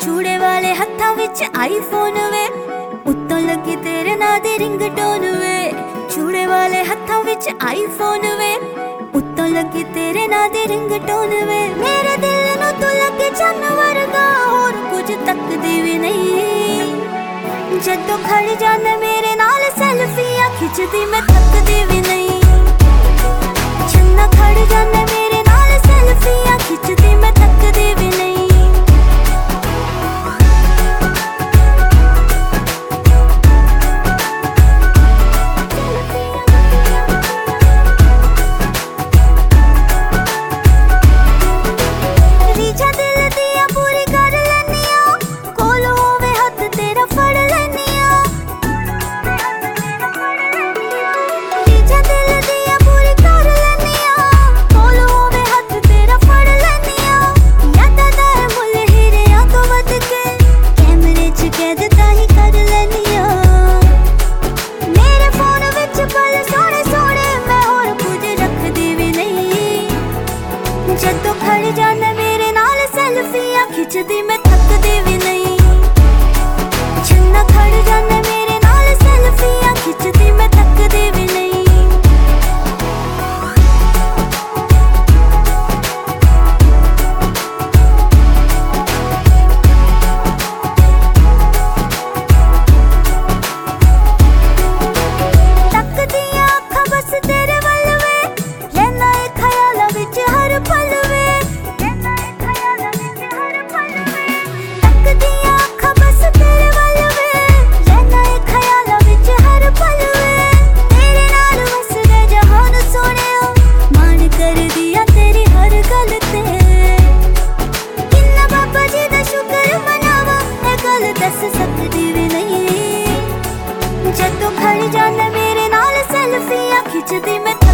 चूड़े वाले हत्थां विच आईफोन वे, उत्तों लगी तेरे नां दी रिंगटोन वे। चूड़े वाले हत्थां विच आईफोन वे, उत्तों लगी तेरे नां दी रिंगटोन वे। मेरे दिल नूं तू लगे चन्न वर्गा, होर कुछ तकदी भी नहीं। जदों खड़ जाने मेरे नाल सेल्फियां खिचदी मैं थकदी भी नहीं। चन्ना खड़ जाने मेरे नाल सेल्फियां खिचदी मैं थकदी भी नहीं। जदों खड़ जाने मेरे नाल सेल्फियां खिचदी मैं थकदी भी नहीं। चन्ना खड़ जाने मेरे नाल सेल्फियां खिचदी मैं थकदी भी नहीं। तकदियां अखां बस तेरे वल वे, लैना ए ख्यालां विच हर पल वे। तकदियां अखां बस तेरे वल वे, लैना ए ख्यालां विच हर पल वे। तेरे नाल वसदा जहान सोहणिया, मान करदिया तेरी हर गल ते। किन्ना बाबा जी दा शुकर मनावा, ए गल दस सकदी भी नहीं। जदों खड़ जाने मेरे नाल सेल्फियां खिचदी मैं